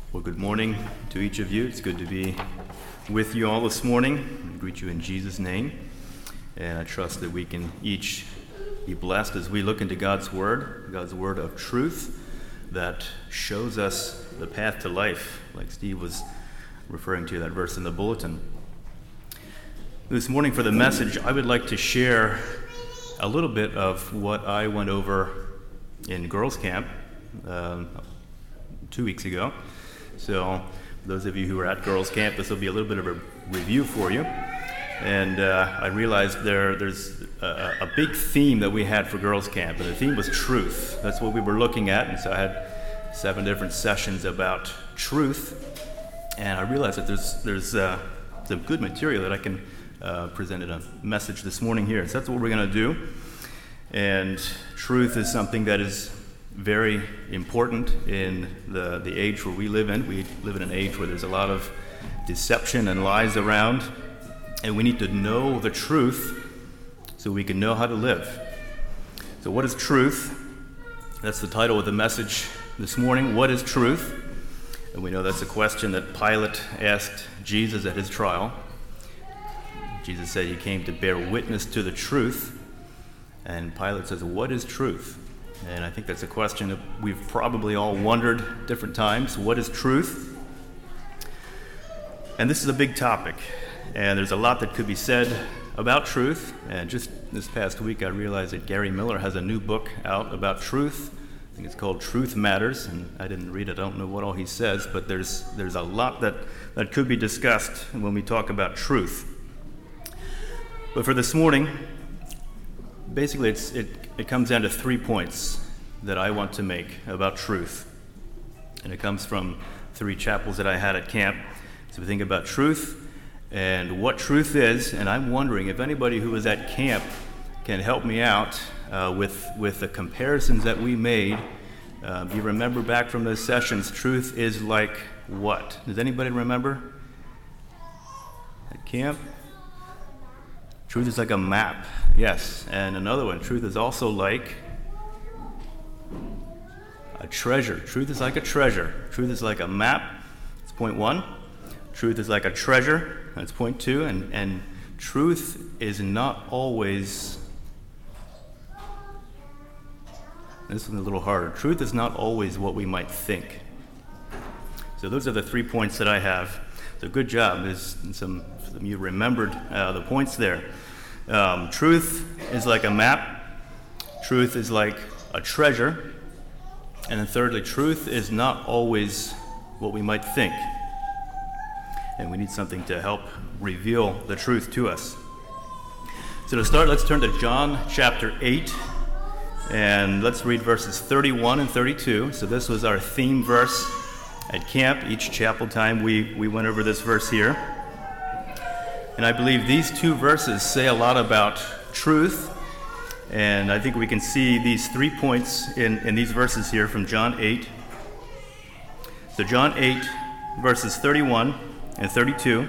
Well, good morning to each of you. It's good to be with you all this morning. I greet you in Jesus' name. And I trust that we can each be blessed as we look into God's Word of truth that shows us the path to life, like Steve was referring to that verse in the bulletin. This morning for the message, I would like to share a little bit of what I went over in girls' camp 2 weeks ago. So for those of you who were at girls' camp, this will be a little bit of a review for you. And I realized there's a big theme that we had for girls' camp, and the theme was truth. That's what we were looking at, and so I had 7 different sessions about truth. And I realized that there's some good material that I can present in a message this morning here. So that's what we're going to do. And truth is something that is very important in the age where we live in. We live in an age where there's a lot of deception and lies around, and we need to know the truth so we can know how to live. So what is truth? That's the title of the message this morning. What is truth? And we know that's a question that Pilate asked Jesus at his trial. Jesus said he came to bear witness to the truth, and Pilate says, what is truth? And I think that's a question that we've probably all wondered different times. What is truth? And this is a big topic, and there's a lot that could be said about truth. And just this past week, I realized that Gary Miller has a new book out about truth. I think it's called Truth Matters, and I didn't read it. I don't know what all he says, but there's a lot that could be discussed when we talk about truth. But for this morning, basically it comes down to 3 points that I want to make about truth. And it comes from 3 chapels that I had at camp. So we think about truth and what truth is, and I'm wondering if anybody who was at camp can help me out with the comparisons that we made. You remember back from those sessions, truth is like what? Does anybody remember? At camp? Truth is like a map, yes. And another one, truth is also like a treasure. Truth is like a treasure. Truth is like a map. That's point 1. Truth is like a treasure. That's point 2. And truth is not always, this is a little harder. Truth is not always what we might think. So those are the 3 points that I have. So good job. There's some of you remembered the points there. Truth is like a map. Truth is like a treasure. And then thirdly, truth is not always what we might think. And we need something to help reveal the truth to us. So to start, let's turn to John chapter 8. And let's read verses 31 and 32. So this was our theme verse at camp. Each chapel time we went over this verse here. And I believe these 2 verses say a lot about truth. And I think we can see these 3 points in these verses here from John 8. So John 8, verses 31 and 32.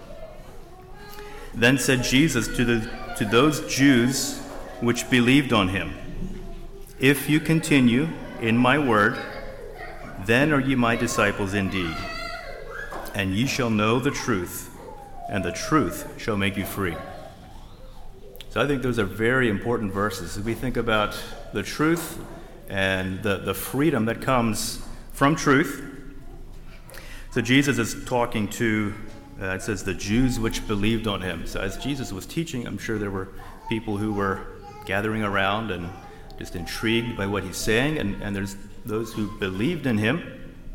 Then said Jesus to those Jews which believed on him, if you continue in my word, then are ye my disciples indeed, and ye shall know the truth, and the truth shall make you free. So I think those are very important verses. As we think about the truth and the freedom that comes from truth. So Jesus is talking to, it says, the Jews which believed on him. So as Jesus was teaching, I'm sure there were people who were gathering around and just intrigued by what he's saying, and there's those who believed in him.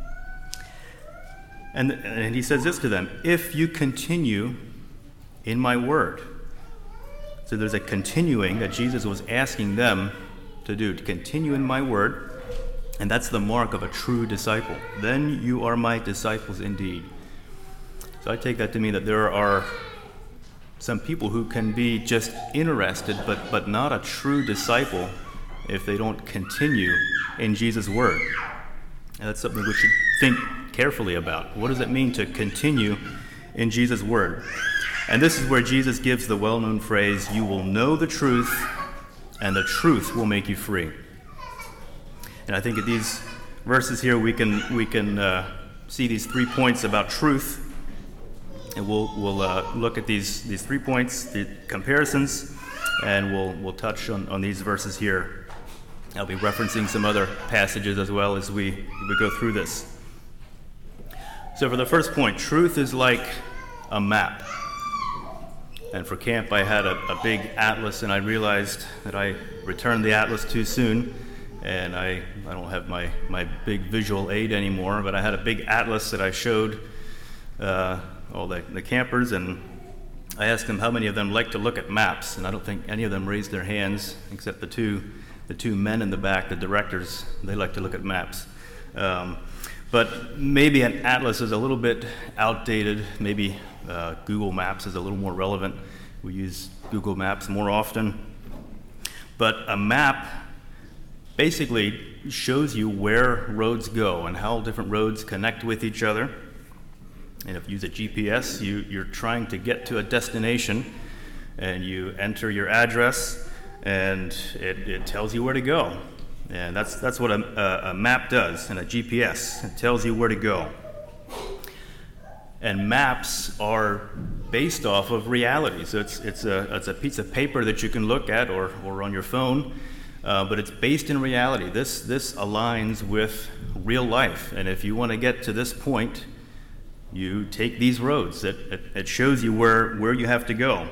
And he says this to them, if you continue in my word. So there's a continuing that Jesus was asking them to do, to continue in my word, and that's the mark of a true disciple. Then you are my disciples indeed. So I take that to mean that there are some people who can be just interested, but not a true disciple if they don't continue in Jesus' word. And that's something we should think carefully about. What does it mean to continue in Jesus' word? And this is where Jesus gives the well-known phrase, you will know the truth, and the truth will make you free. And I think at these verses here we can see these 3 points about truth, and we'll look at these 3 points, the comparisons, and we'll touch on these verses here. I'll be referencing some other passages as well as we go through this. So for the first point, truth is like a map. And for camp, I had a big atlas, and I realized that I returned the atlas too soon, and I don't have my big visual aid anymore, but I had a big atlas that I showed all the campers, and I asked them how many of them like to look at maps, and I don't think any of them raised their hands except the two men in the back, the directors. They like to look at maps. But maybe an atlas is a little bit outdated. Maybe Google Maps is a little more relevant. We use Google Maps more often. But a map basically shows you where roads go and how different roads connect with each other. And if you use a GPS, you're trying to get to a destination, and you enter your address, and it tells you where to go. And that's what a map does, and a GPS. It tells you where to go. And maps are based off of reality. So it's a piece of paper that you can look at or on your phone, but it's based in reality. This aligns with real life. And if you want to get to this point, you take these roads. It shows you where you have to go.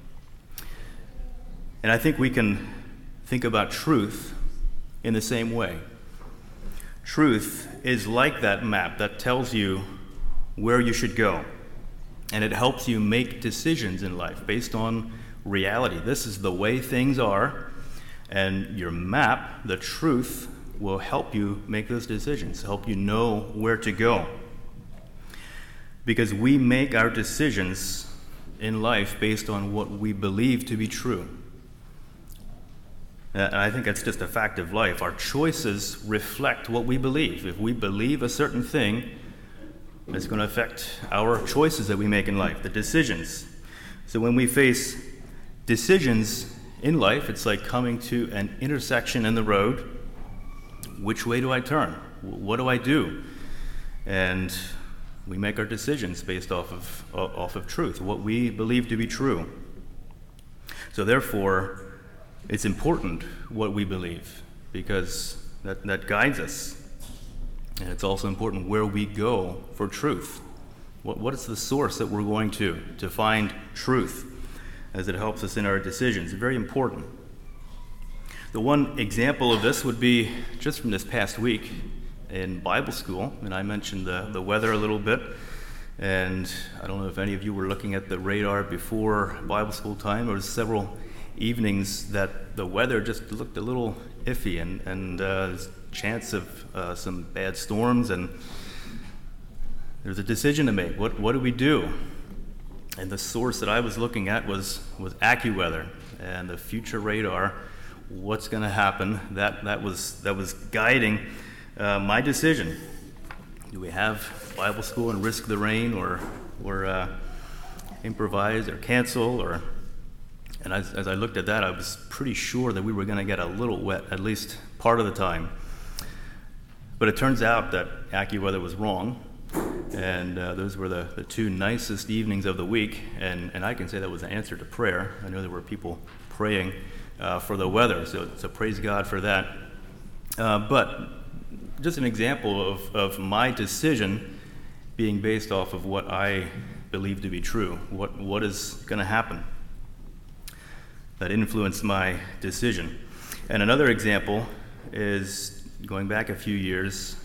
And I think we can think about truth in the same way. Truth is like that map that tells you where you should go, and it helps you make decisions in life based on reality. This is the way things are, and your map, the truth, will help you make those decisions, help you know where to go. Because we make our decisions in life based on what we believe to be true. And I think that's just a fact of life. Our choices reflect what we believe. If we believe a certain thing, it's going to affect our choices that we make in life, the decisions. So when we face decisions in life, it's like coming to an intersection in the road. Which way do I turn? What do I do? And we make our decisions based off of truth, what we believe to be true. So therefore, it's important what we believe, because that guides us. And it's also important where we go for truth. What is the source that we're going to find truth, as it helps us in our decisions? It's very important. The one example of this would be just from this past week in Bible school, and I mentioned the weather a little bit. And I don't know if any of you were looking at the radar before Bible school time. There was several evenings that the weather just looked a little iffy, and there's a chance of some bad storms, and there's a decision to make. What do we do? And the source that I was looking at was AccuWeather and the future radar. What's going to happen? That was guiding my decision. Do we have Bible school and risk the rain, or improvise or cancel? And as I looked at that, I was pretty sure that we were going to get a little wet, at least part of the time. But it turns out that AccuWeather was wrong, and those were the two nicest evenings of the week, and I can say that was an answer to prayer. I know there were people praying for the weather, so praise God for that. But just an example of my decision being based off of what I believe to be true. What is going to happen that influenced my decision. And another example is going back a few years.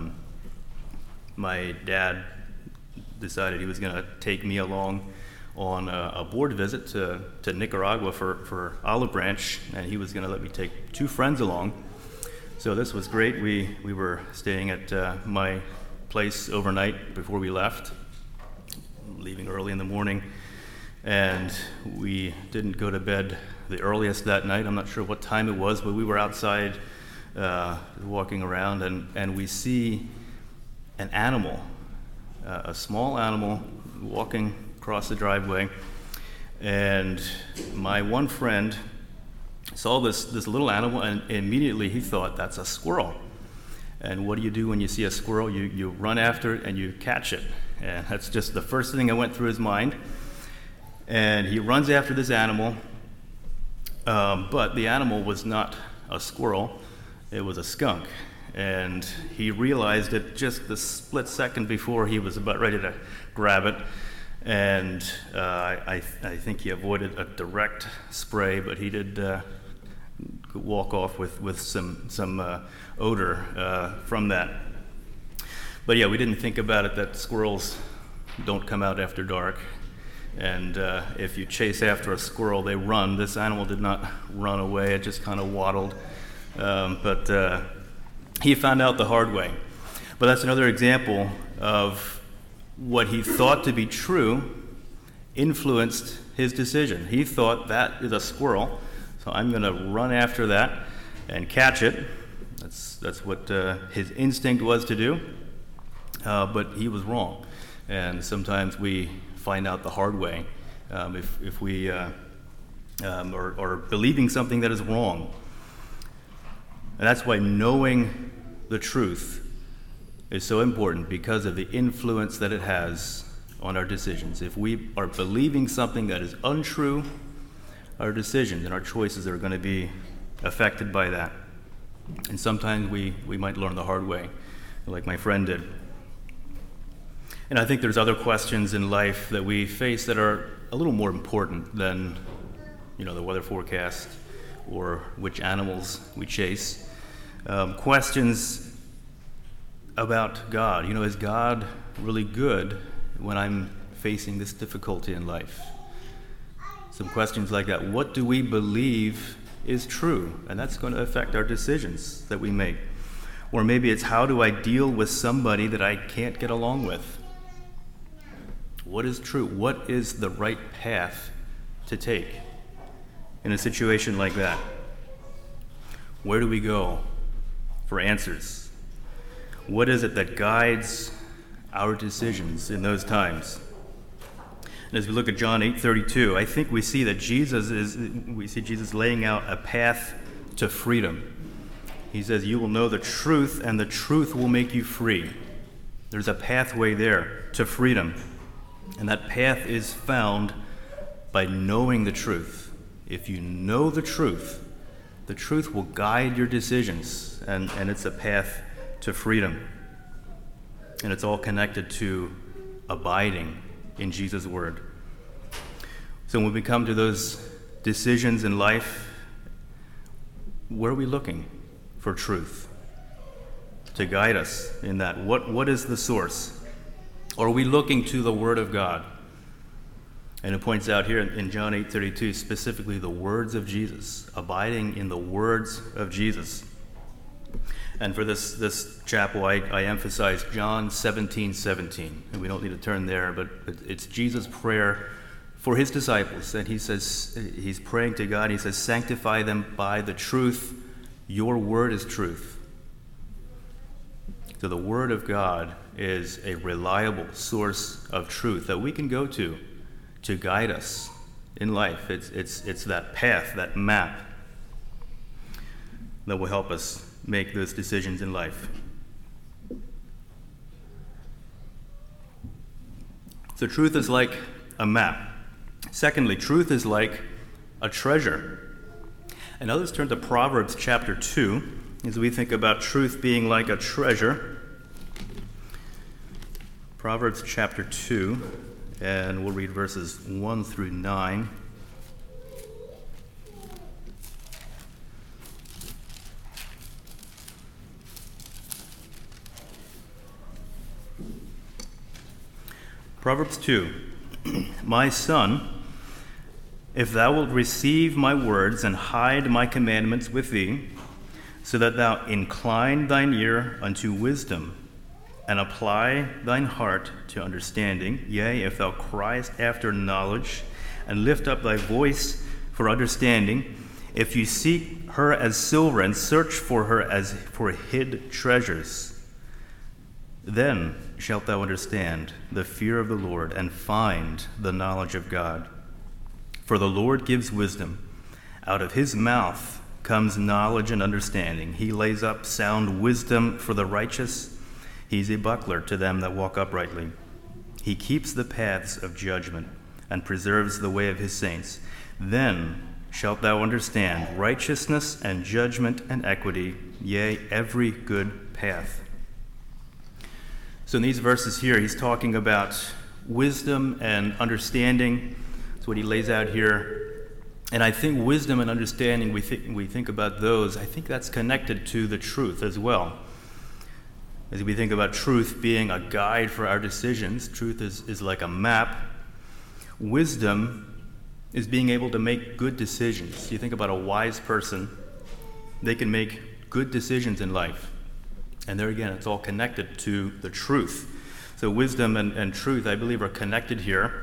My dad decided he was going to take me along on a board visit to Nicaragua for Olive Branch, and he was going to let me take two friends along. So this was great. We were staying at my place overnight before we left, leaving early in the morning. And we didn't go to bed the earliest that night. I'm not sure what time it was, but we were outside walking around, and we see an animal, a small animal, walking across the driveway. And my one friend saw this little animal, and immediately he thought, that's a squirrel. And what do you do when you see a squirrel? You run after it and you catch it. And that's just the first thing that went through his mind. And he runs after this animal, but the animal was not a squirrel, it was a skunk. And he realized it just the split second before he was about ready to grab it. And I think he avoided a direct spray, but he did walk off with some odor from that. But yeah, we didn't think about it that squirrels don't come out after dark. And if you chase after a squirrel, they run. This animal did not run away, it just kind of waddled. But he found out the hard way. But that's another example of what he thought to be true influenced his decision. He thought that is a squirrel, so I'm going to run after that and catch it. That's what his instinct was to do. But he was wrong. And sometimes we find out the hard way if we are believing something that is wrong. And that's why knowing the truth is so important, because of the influence that it has on our decisions. If we are believing something that is untrue, our decisions and our choices are going to be affected by that. And sometimes we might learn the hard way, like my friend did. And I think there's other questions in life that we face that are a little more important than, the weather forecast or which animals we chase. Questions about God. Is God really good when I'm facing this difficulty in life? Some questions like that. What do we believe is true? And that's going to affect our decisions that we make. Or maybe it's, how do I deal with somebody that I can't get along with? What is true? What is the right path to take in a situation like that? Where do we go for answers? What is it that guides our decisions in those times? And as we look at John 8:32, I think we see Jesus laying out a path to freedom. He says, "You will know the truth, and the truth will make you free." There's a pathway there to freedom. And that path is found by knowing the truth. If you know the truth will guide your decisions, and it's a path to freedom. And it's all connected to abiding in Jesus' word. So when we come to those decisions in life, where are we looking for truth to guide us in that? What is the source? Or are we looking to the Word of God? And it points out here in John 8:32, specifically the words of Jesus, abiding in the words of Jesus. And for this chapel, I emphasize John 17:17. And we don't need to turn there, but it's Jesus' prayer for his disciples. And he says, he's praying to God, he says, "Sanctify them by the truth. Your word is truth." So the Word of God is a reliable source of truth that we can go to guide us in life. It's that path, that map, that will help us make those decisions in life. So truth is like a map. Secondly, truth is like a treasure. And now let's turn to Proverbs chapter 2 as we think about truth being like a treasure. Proverbs chapter 2, and we'll read verses 1 through 9. Proverbs 2. My son, if thou wilt receive my words and hide my commandments with thee, so that thou incline thine ear unto wisdom, and apply thine heart to understanding, yea, if thou criest after knowledge, and lift up thy voice for understanding, if you seek her as silver and search for her as for hid treasures, then shalt thou understand the fear of the Lord and find the knowledge of God. For the Lord gives wisdom. Out of his mouth comes knowledge and understanding. He lays up sound wisdom for the righteous. He's a buckler to them that walk uprightly. He keeps the paths of judgment and preserves the way of his saints. Then shalt thou understand righteousness and judgment and equity, yea, every good path. So in these verses here, he's talking about wisdom and understanding. That's what he lays out here. And I think wisdom and understanding, we think about those, I think that's connected to the truth as well. As we think about truth being a guide for our decisions, truth is like a map. Wisdom is being able to make good decisions. You think about a wise person, they can make good decisions in life. And there again, it's all connected to the truth. So wisdom and truth, I believe, are connected here.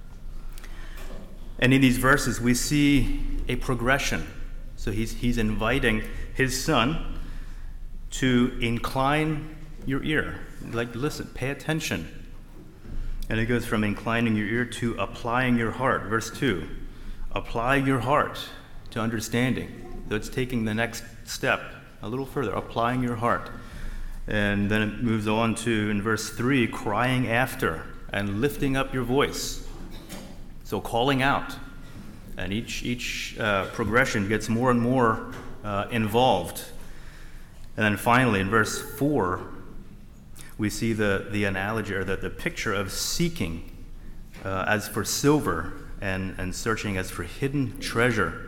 And in these verses, we see a progression. So he's inviting his son to incline your ear. Like, listen, pay attention. And it goes from inclining your ear to applying your heart. Verse 2, apply your heart to understanding. So it's taking the next step a little further, applying your heart. And then it moves on to, in verse 3, crying after and lifting up your voice. So calling out. And each progression gets more and more involved. And then finally, in verse 4, we see the analogy, or the picture of seeking as for silver and searching as for hidden treasure.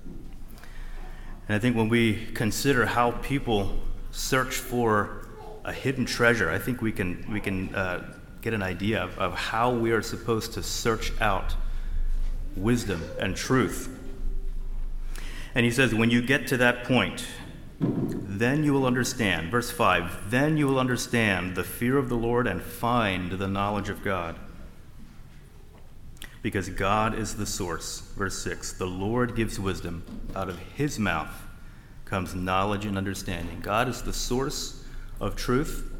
And I think when we consider how people search for a hidden treasure, I think we can get an idea of how we are supposed to search out wisdom and truth. And he says, when you get to that point, then you will understand. Verse 5, then you will understand the fear of the Lord and find the knowledge of God. Because God is the source. Verse 6, the Lord gives wisdom. Out of his mouth comes knowledge and understanding. God is the source of truth.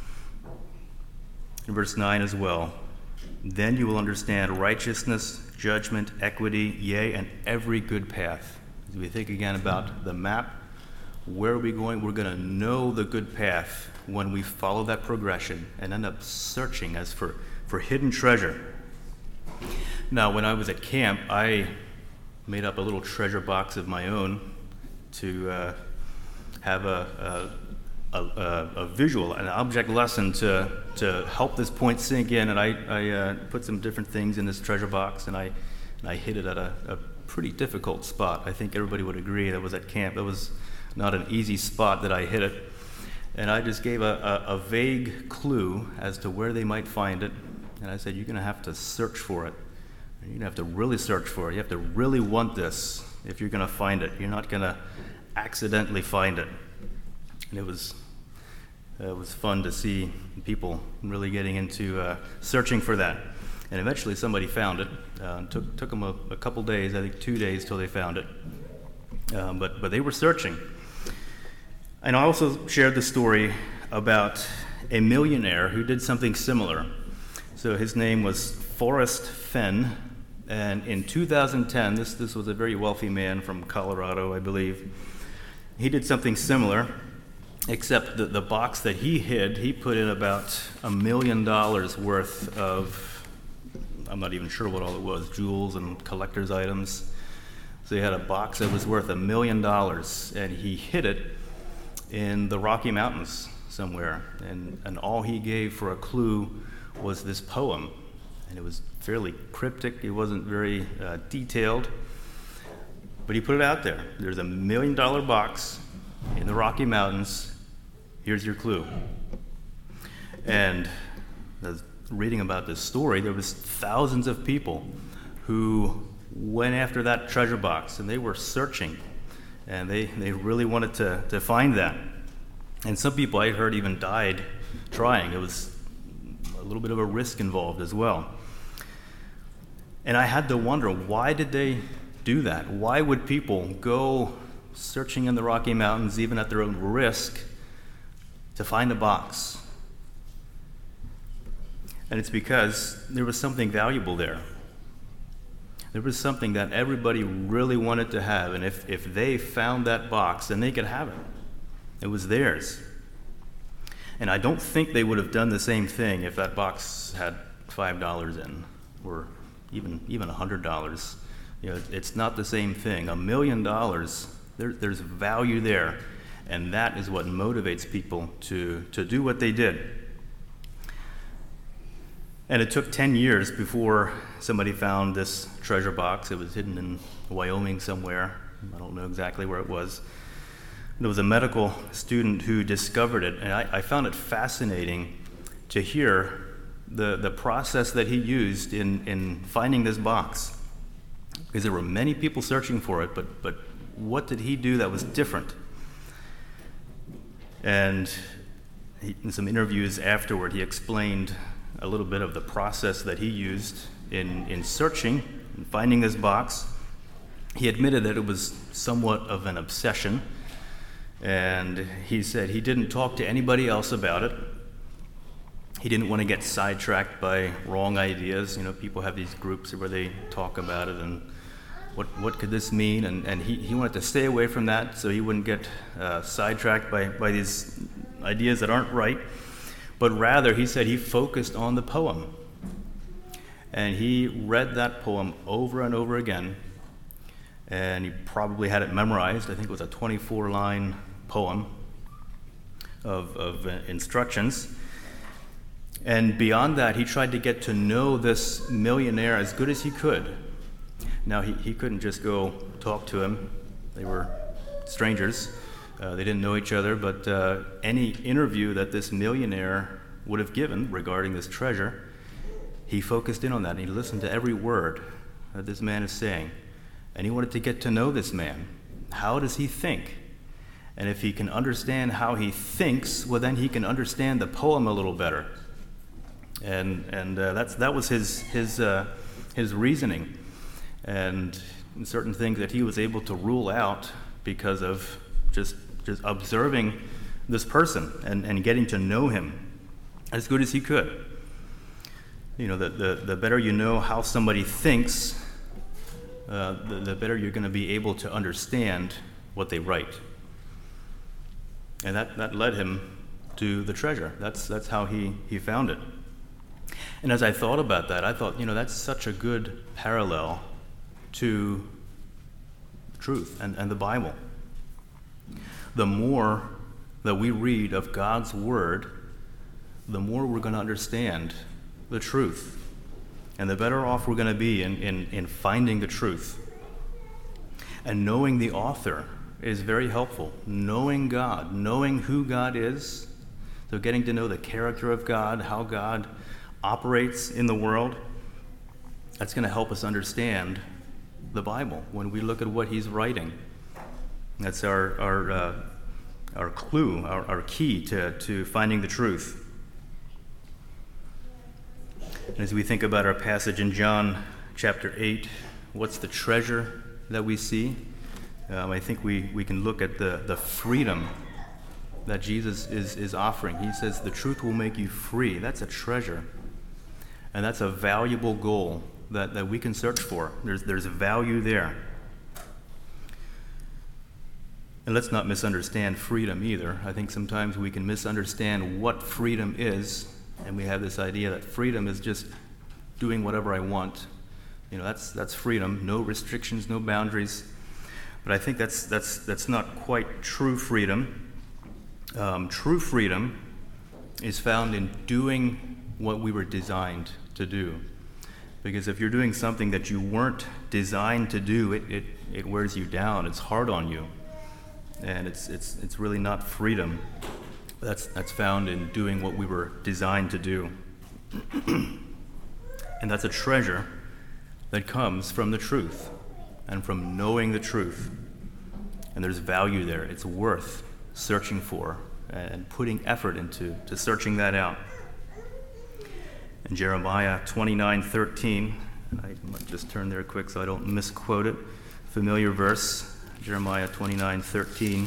In verse 9 as well, then you will understand righteousness, judgment, equity, yea, and every good path. As we think again about the map, where are we going? We're going to know the good path when we follow that progression and end up searching as for hidden treasure. Now, when I was at camp, I made up a little treasure box of my own to have a visual, an object lesson to help this point sink in. And I put some different things in this treasure box, and I hid it at a pretty difficult spot. I think everybody would agree that was at camp. It was not an easy spot that I hid it. And I just gave a vague clue as to where they might find it. And I said, you're going to have to search for it. You're going to have to really search for it. You have to really want this if you're going to find it. You're not going to accidentally find it. And it was fun to see people really getting into searching for that. And eventually somebody found it. Took them a couple days, I think 2 days till they found it. But they were searching. And I also shared the story about a millionaire who did something similar. So his name was Forrest Fenn, and in 2010, this was a very wealthy man from Colorado, I believe. He did something similar, except that the box that he hid, he put in about $1 million worth of, I'm not even sure what all it was, jewels and collector's items. So he had a box that was worth $1 million, and he hid it in the Rocky Mountains somewhere. And all he gave for a clue was this poem. And it was fairly cryptic. It wasn't very detailed. But he put it out there. There's $1 million box in the Rocky Mountains. Here's your clue. And I was reading about this story. There was thousands of people who went after that treasure box, and they were searching, and they really wanted to find that. And some people I heard even died trying. It was a little bit of a risk involved as well. And I had to wonder, why did they do that? Why would people go searching in the Rocky Mountains, even at their own risk, to find a box? And it's because there was something valuable there. There was something that everybody really wanted to have, and if they found that box, then they could have it. It was theirs. And I don't think they would have done the same thing if that box had $5 in, or even $100. It's not the same thing. $1 million, there's value there, and that is what motivates people to do what they did. And it took 10 years before somebody found this treasure box. It was hidden in Wyoming somewhere. I don't know exactly where it was. There was a medical student who discovered it, and I found it fascinating to hear the process that he used in finding this box. Because there were many people searching for it, but what did he do that was different? And in some interviews afterward, he explained a little bit of the process that he used in searching and finding this box. He admitted that it was somewhat of an obsession, and he said he didn't talk to anybody else about it. He didn't want to get sidetracked by wrong ideas. People have these groups where they talk about it and what could this mean, and he wanted to stay away from that so he wouldn't get sidetracked by these ideas that aren't right. But rather, he said he focused on the poem. And he read that poem over and over again. And he probably had it memorized. I think it was a 24-line poem of instructions. And beyond that, he tried to get to know this millionaire as good as he could. Now, he couldn't just go talk to him. They were strangers. They didn't know each other, but any interview that this millionaire would have given regarding this treasure, he focused in on that, and he listened to every word that this man is saying. And he wanted to get to know this man. How does he think? And if he can understand how he thinks, well, then he can understand the poem a little better. And that was his reasoning, and certain things that he was able to rule out because of just observing this person and getting to know him as good as he could. The better you know how somebody thinks, the better you're going to be able to understand what they write. And that led him to the treasure. That's how he found it. And as I thought about that, I thought, that's such a good parallel to truth and the Bible. The more that we read of God's Word, the more we're going to understand the truth. And the better off we're going to be in finding the truth. And knowing the author is very helpful. Knowing God, knowing who God is, so getting to know the character of God, how God operates in the world, that's going to help us understand the Bible when we look at what he's writing. That's our clue, our key to finding the truth. And as we think about our passage in John chapter 8, what's the treasure that we see? I think we can look at the freedom that Jesus is offering. He says the truth will make you free. That's a treasure. And that's a valuable goal that we can search for. There's value there. And let's not misunderstand freedom either. I think sometimes we can misunderstand what freedom is, and we have this idea that freedom is just doing whatever I want. That's freedom, no restrictions, no boundaries. But I think that's not quite true freedom. True freedom is found in doing what we were designed to do. Because if you're doing something that you weren't designed to do, it wears you down. It's hard on you. And it's really not freedom. That's found in doing what we were designed to do. And that's a treasure that comes from the truth and from knowing the truth. And there's value there. It's worth searching for and putting effort into searching that out. In Jeremiah 29:13, and I might just turn there quick so I don't misquote it, familiar verse, Jeremiah 29:13.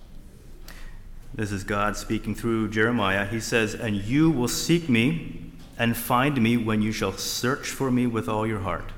This is God speaking through Jeremiah. He says, "And you will seek me and find me when you shall search for me with all your heart.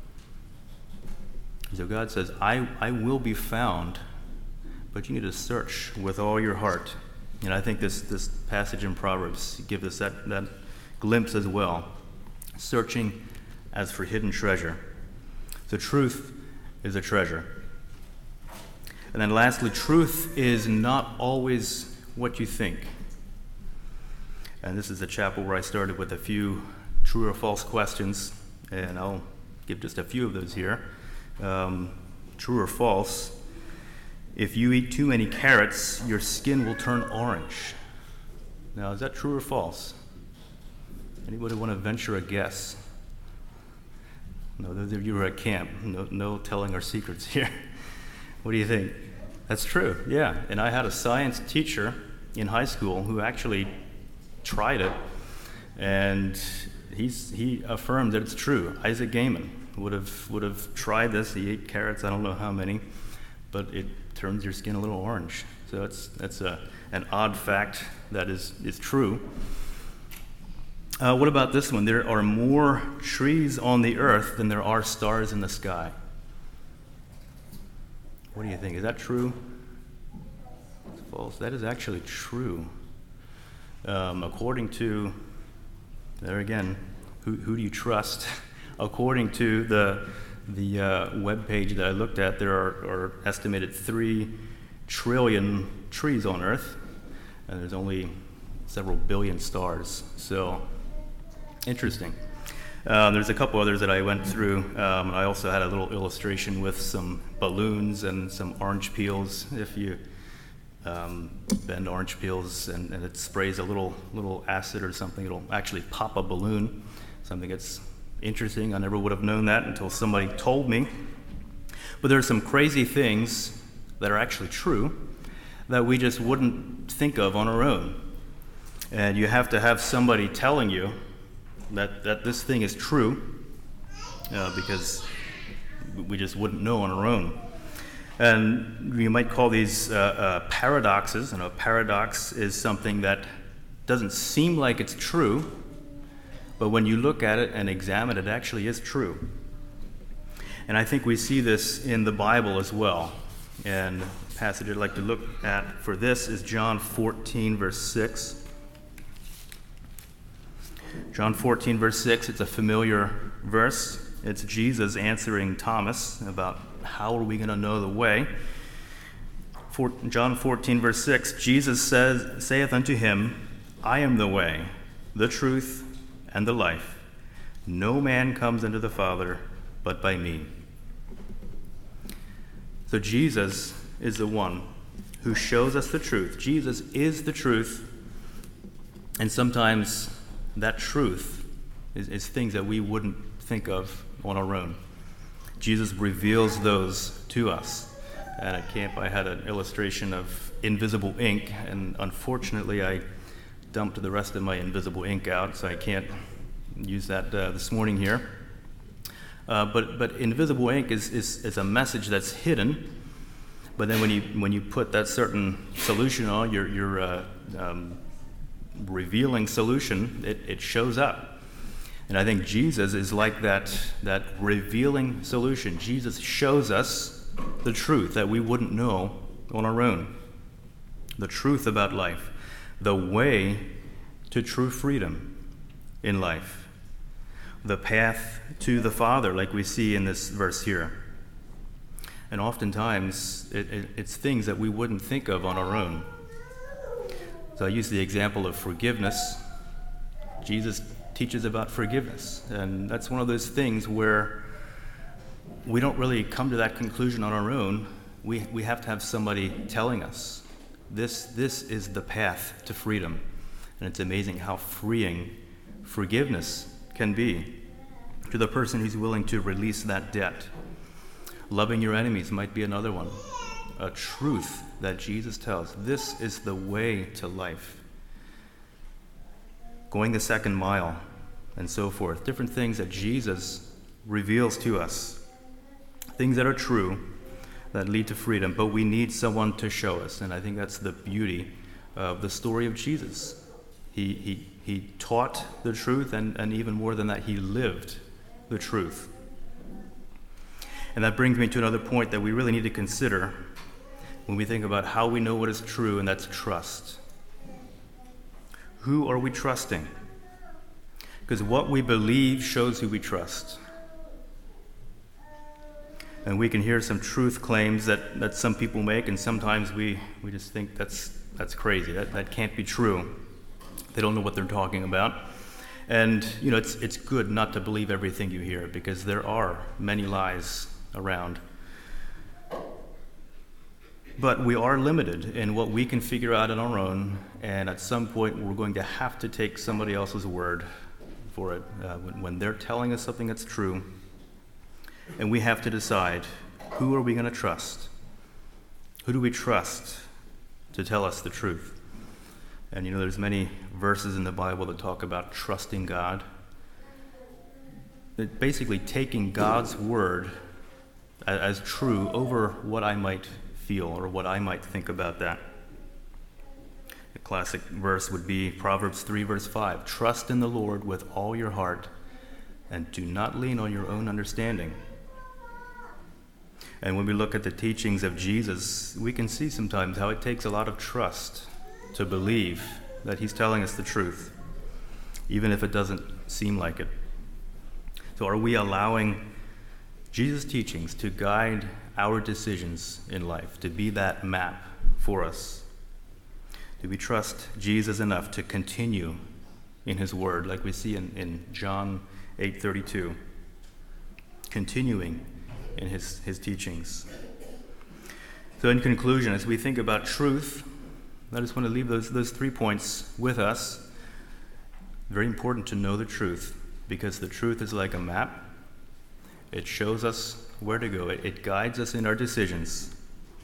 So God says, I will be found, but you need to search with all your heart. And I think this passage in Proverbs gives us that glimpse as well. Searching as for hidden treasure. So truth is a treasure. And then lastly, truth is not always what you think. And this is a chapel where I started with a few true or false questions, and I'll give just a few of those here. True or false, if you eat too many carrots, your skin will turn orange. Now, is that true or false? Anybody want to venture a guess? No, those of you who are at camp, no telling our secrets here. What do you think? That's true, yeah. And I had a science teacher in high school who actually tried it, and he affirmed that it's true. Isaac Gaiman would have tried this. He ate carrots, I don't know how many, but it turns your skin a little orange. So that's an odd fact that is true. What about this one? There are more trees on the earth than there are stars in the sky. What do you think? Is that true? It's false. That is actually true. According to, there again, who do you trust? According to the web page that I looked at, there are estimated 3 trillion trees on Earth, and there's only several billion stars. So, interesting. There's a couple others that I went through. I also had a little illustration with some balloons and some orange peels. If you bend orange peels and it sprays a little acid or something, it'll actually pop a balloon. Something that's interesting. I never would have known that until somebody told me. But there are some crazy things that are actually true that we just wouldn't think of on our own. And you have to have somebody telling you that this thing is true, because we just wouldn't know on our own. And you might call these paradoxes. And a paradox is something that doesn't seem like it's true, but when you look at it and examine it, it actually is true. And I think we see this in the Bible as well. And the passage I'd like to look at for this is John 14, verse 6. John 14, verse 6, it's a familiar verse. It's Jesus answering Thomas about how are we going to know the way. John 14, verse 6, Jesus saith unto him, I am the way, the truth, and the life. No man comes unto the Father but by me. So Jesus is the one who shows us the truth. Jesus is the truth, and sometimes that truth is things that we wouldn't think of on our own. Jesus reveals those to us. And at camp I had an illustration of invisible ink, and unfortunately I dumped the rest of my invisible ink out, so I can't use that this morning here. But invisible ink is a message that's hidden, but then when you put that certain solution on, your revealing solution, it shows up. And I think Jesus is like that revealing solution. Jesus shows us the truth that we wouldn't know on our own. The truth about life. The way to true freedom in life. The path to the Father, like we see in this verse here. And oftentimes, it's things that we wouldn't think of on our own. So I use the example of forgiveness. Jesus teaches about forgiveness, and that's one of those things where we don't really come to that conclusion on our own. We have to have somebody telling us, this is the path to freedom. And it's amazing how freeing forgiveness can be to the person who's willing to release that debt. Loving your enemies might be another one. A truth that Jesus tells. This is the way to life. Going the second mile, and so forth. Different things that Jesus reveals to us. Things that are true, that lead to freedom, but we need someone to show us. And I think that's the beauty of the story of Jesus. He taught the truth, and even more than that, he lived the truth. And that brings me to another point that we really need to consider when we think about how we know what is true, and that's trust. Who are we trusting? Because what we believe shows who we trust. And we can hear some truth claims that some people make, and sometimes we just think that's crazy. That can't be true. They don't know what they're talking about. And, it's good not to believe everything you hear, because there are many lies around. But we are limited in what we can figure out on our own, and at some point we're going to have to take somebody else's word for it when they're telling us something that's true, and we have to decide, who are we going to trust? Who do we trust to tell us the truth? And there's many verses in the Bible that talk about trusting God. That basically taking God's word as true over what I might feel or what I might think about that. A classic verse would be Proverbs 3, verse 5. Trust in the Lord with all your heart, and do not lean on your own understanding. And when we look at the teachings of Jesus, we can see sometimes how it takes a lot of trust to believe that he's telling us the truth, even if it doesn't seem like it. So are we allowing Jesus' teachings to guide our decisions in life, to be that map for us? Do we trust Jesus enough to continue in his word, like we see in John 8:32, continuing in his teachings? So in conclusion, as we think about truth, I just want to leave those 3 points with us. Very important to know the truth, because the truth is like a map. It shows us where to go. It guides us in our decisions.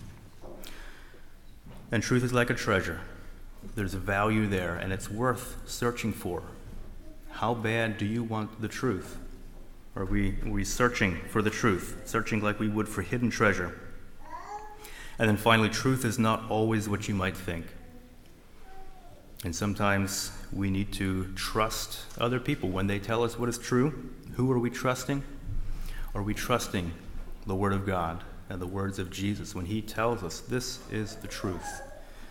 And truth is like a treasure. There's a value there, and it's worth searching for. How bad do you want the truth? Are we searching for the truth, searching like we would for hidden treasure? And then finally, truth is not always what you might think. And sometimes we need to trust other people when they tell us what is true. Who are we trusting? Are we trusting the Word of God and the words of Jesus when he tells us this is the truth?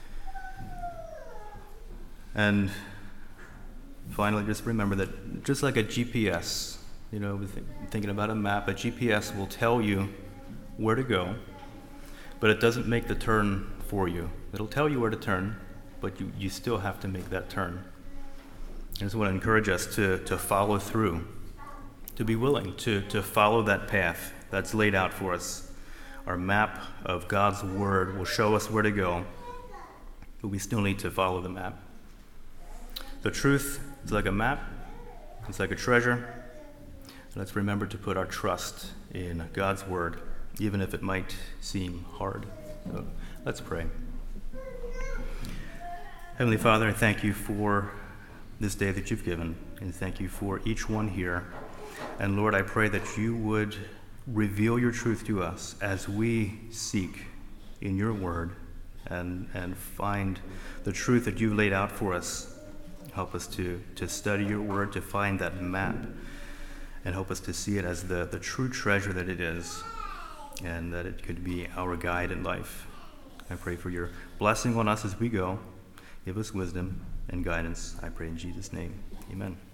And finally, just remember that just like a GPS, thinking about a map, a GPS will tell you where to go, but it doesn't make the turn for you. It'll tell you where to turn, but you still have to make that turn. I just want to encourage us to follow through, to be willing to follow that path that's laid out for us. Our map of God's word will show us where to go, but we still need to follow the map. The truth is like a map. It's like a treasure. Let's remember to put our trust in God's word, even if it might seem hard. So let's pray. Heavenly Father, I thank you for this day that you've given, and thank you for each one here. And Lord, I pray that you would reveal your truth to us as we seek in your word and find the truth that you've laid out for us. Help us to study your word, to find that map, and help us to see it as the true treasure that it is, and that it could be our guide in life. I pray for your blessing on us as we go. Give us wisdom and guidance, I pray in Jesus' name. Amen.